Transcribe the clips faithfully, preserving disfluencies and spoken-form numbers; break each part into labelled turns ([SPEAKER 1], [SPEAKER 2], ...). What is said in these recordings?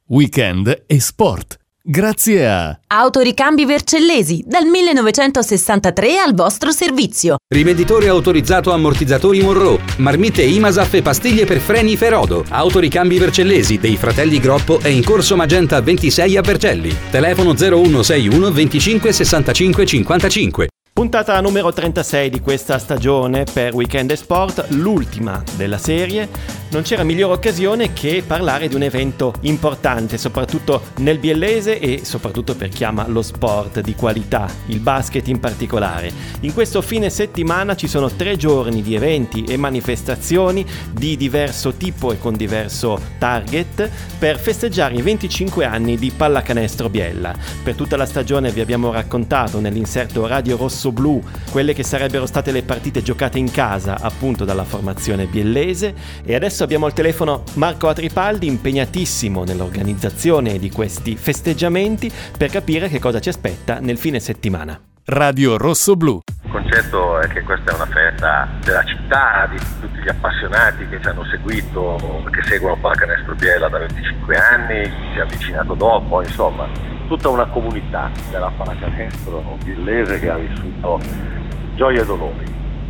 [SPEAKER 1] Weekend e sport. Grazie a
[SPEAKER 2] Autoricambi Vercellesi, dal millenovecentosessantatré al vostro servizio.
[SPEAKER 3] Rivenditore autorizzato ammortizzatori Monroe, marmitte Imasaf e pastiglie per freni Ferodo. Autoricambi Vercellesi dei fratelli Groppo è in corso Magenta ventisei a Vercelli. Telefono zero uno sei uno venticinque sessantacinque cinquantacinque.
[SPEAKER 4] Puntata numero trentasei di questa stagione per Weekend e Sport, l'ultima della serie. Non c'era migliore occasione che parlare di un evento importante, soprattutto nel biellese e soprattutto per chi ama lo sport di qualità, il basket in particolare. In questo fine settimana ci sono tre giorni di eventi e manifestazioni di diverso tipo e con diverso target per festeggiare i venticinque anni di Pallacanestro Biella. Per tutta la stagione vi abbiamo raccontato nell'inserto Radio Rosso Blu quelle che sarebbero state le partite giocate in casa appunto dalla formazione biellese, e adesso abbiamo al telefono Marco Atripaldi, impegnatissimo nell'organizzazione di questi festeggiamenti, per capire che cosa ci aspetta nel fine settimana.
[SPEAKER 1] Radio Rosso Blu.
[SPEAKER 5] Il concetto è che questa è una festa della città, di tutti gli appassionati che ci hanno seguito, che seguono Pallacanestro Biella da venticinque anni, chi si è avvicinato dopo, insomma tutta una comunità della pallacanestro biellese che ha vissuto gioie e dolori.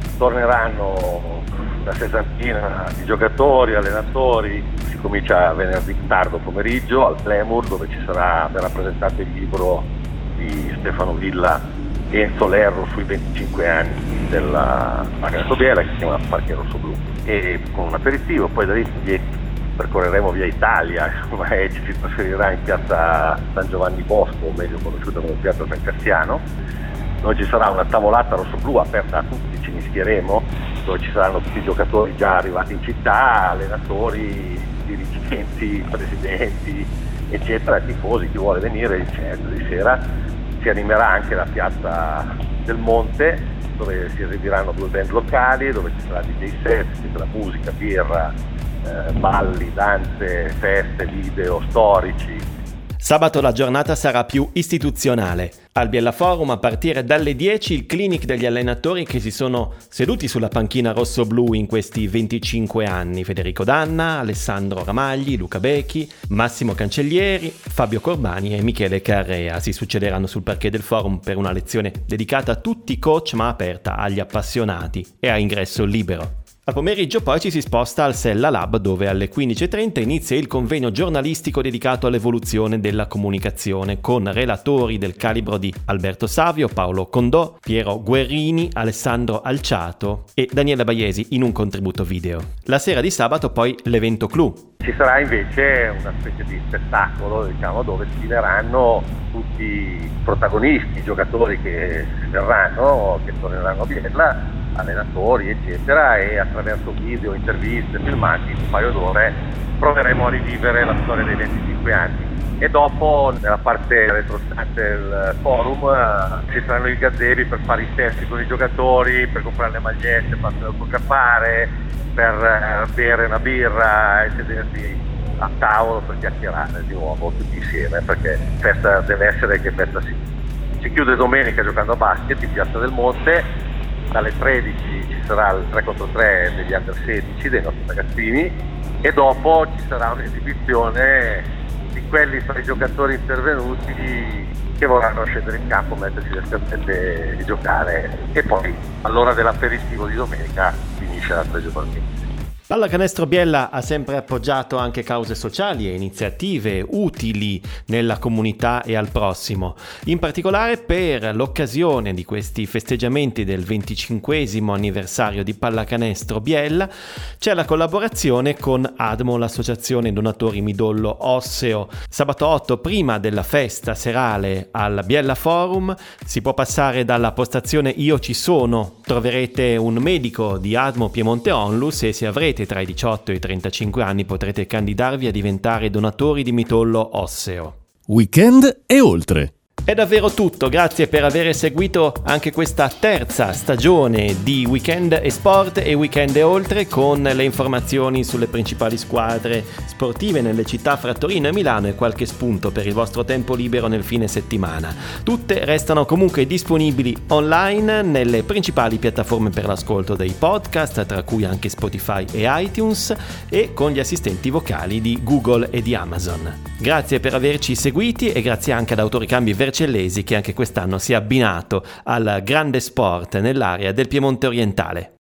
[SPEAKER 5] Torneranno una sessantina di giocatori, allenatori, si comincia venerdì tardo pomeriggio al Playmore, dove ci sarà verrà presentato il libro di Stefano Villa e Enzo Lerro sui venticinque anni della Pallacanestro Biella, che si chiama Parque Rosso Blu, e con un aperitivo. Poi da lì percorreremo via Italia, insomma, e ci si trasferirà in piazza San Giovanni Bosco, meglio conosciuta come piazza San Cassiano, dove ci sarà una tavolata rosso-blu aperta a tutti, ci mischieremo, dove ci saranno tutti i giocatori già arrivati in città, allenatori, dirigenti, presidenti, eccetera, tifosi, chi vuole venire il centro di sera. Si animerà anche la piazza del Monte, dove si esibiranno due band locali, dove ci sarà D J set, ci sarà musica, birra, Eh, balli, danze, feste, video storici.
[SPEAKER 4] Sabato la giornata sarà più istituzionale. Al Biella Forum a partire dalle dieci il clinic degli allenatori che si sono seduti sulla panchina rosso-blu in questi venticinque anni. Federico Danna, Alessandro Ramagli, Luca Becchi, Massimo Cancellieri, Fabio Corbani e Michele Carrea. Si succederanno sul parquet del forum per una lezione dedicata a tutti i coach ma aperta agli appassionati e a ingresso libero. Al pomeriggio poi ci si sposta al Sella Lab, dove alle quindici e trenta inizia il convegno giornalistico dedicato all'evoluzione della comunicazione, con relatori del calibro di Alberto Savio, Paolo Condò, Piero Guerrini, Alessandro Alciato e Daniele Baiesi in un contributo video. La sera di sabato poi l'evento clou.
[SPEAKER 5] Ci sarà invece una specie di spettacolo, diciamo, dove sfideranno tutti i protagonisti, i giocatori che verranno, che torneranno a Biella, allenatori eccetera, e attraverso video, interviste, filmati in un paio d'ore proveremo a rivivere la storia dei venticinque anni. E dopo nella parte retrostante del forum eh, ci saranno i gazebi per fare i test con i giocatori, per comprare le magliette, per fotografare, per eh, bere una birra e sedersi a tavolo per chiacchierare di nuovo tutti insieme, perché festa deve essere che festa si, si chiude domenica giocando a basket in Piazza del Monte. Dalle tredici ci sarà il tre contro tre degli under sedici, dei nostri ragazzini, e dopo ci sarà un'esibizione di quelli tra i giocatori intervenuti che vorranno scendere in campo, mettersi le scarpette e giocare, e poi all'ora dell'aperitivo di domenica finisce la stagione.
[SPEAKER 4] Pallacanestro Biella ha sempre appoggiato anche cause sociali e iniziative utili nella comunità e al prossimo. In particolare per l'occasione di questi festeggiamenti del venticinquesimo anniversario di Pallacanestro Biella c'è la collaborazione con ADMO, l'associazione donatori midollo osseo. Sabato otto, prima della festa serale al Biella Forum, si può passare dalla postazione Io ci sono, troverete un medico di ADMO Piemonte Onlus, e se avrete tra i diciotto e i trentacinque anni potrete candidarvi a diventare donatori di midollo osseo.
[SPEAKER 1] Weekend e oltre.
[SPEAKER 4] È davvero tutto, grazie per aver seguito anche questa terza stagione di Weekend e Sport e Weekend e Oltre, con le informazioni sulle principali squadre sportive nelle città fra Torino e Milano e qualche spunto per il vostro tempo libero nel fine settimana. Tutte restano comunque disponibili online nelle principali piattaforme per l'ascolto dei podcast, tra cui anche Spotify e iTunes, e con gli assistenti vocali di Google e di Amazon. Grazie per averci seguiti e grazie anche ad Autoricambi Vercellesi, che anche quest'anno si è abbinato al grande sport nell'area del Piemonte orientale.